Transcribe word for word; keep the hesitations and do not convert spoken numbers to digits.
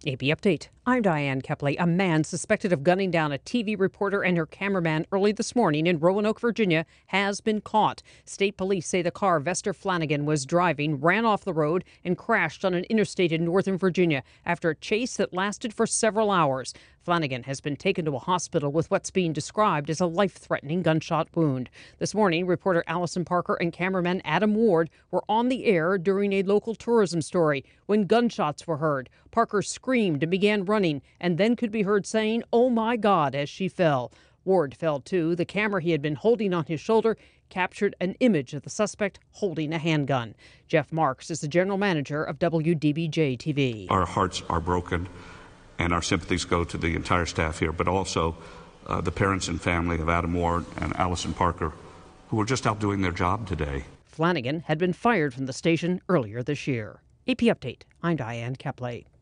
A P Update. I'm Diane Kepley. A man suspected of gunning down a T V reporter and her cameraman early this morning in Roanoke, Virginia, has been caught. State police say the car Vester Flanagan was driving ran off the road and crashed on an interstate in northern Virginia after a chase that lasted for several hours. Flanagan has been taken to a hospital with what's being described as a life-threatening gunshot wound. This morning, reporter Allison Parker and cameraman Adam Ward were on the air during a local tourism story when gunshots were heard. Parker screamed and began running and then could be heard saying, "Oh my God," as she fell. Ward fell too. The camera he had been holding on his shoulder captured an image of the suspect holding a handgun. Jeff Marks is the general manager of W D B J T V. Our hearts are broken and our sympathies go to the entire staff here, but also uh, the parents and family of Adam Ward and Allison Parker, who were just out doing their job today. Flanagan had been fired from the station earlier this year. A P Update. I'm Diane Kepley.